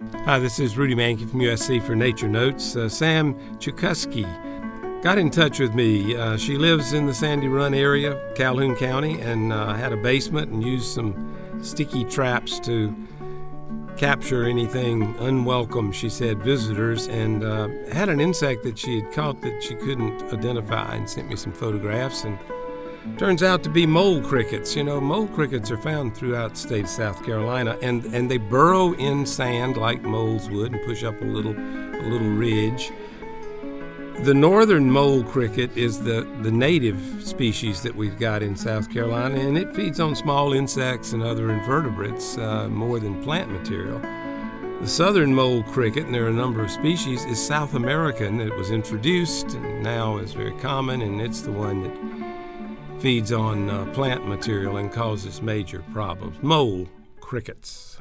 Hi, this is Rudy Mankey from USC for Nature Notes. Sam Chukuski got in touch with me. She lives in the Sandy Run area, Calhoun County, and had a basement and used some sticky traps to capture anything unwelcome, she said, visitors, and had an insect that she had caught that she couldn't identify and sent me some photographs. And turns out to be mole crickets. You know, mole crickets are found throughout the state of South Carolina, and they burrow in sand like moles would and push up a little ridge. The northern mole cricket is the native species that we've got in South Carolina, and it feeds on small insects and other invertebrates more than plant material. The southern mole cricket, and there are a number of species, is South American. It was introduced and now is very common, and it's the one that feeds on plant material and causes major problems. Mole crickets.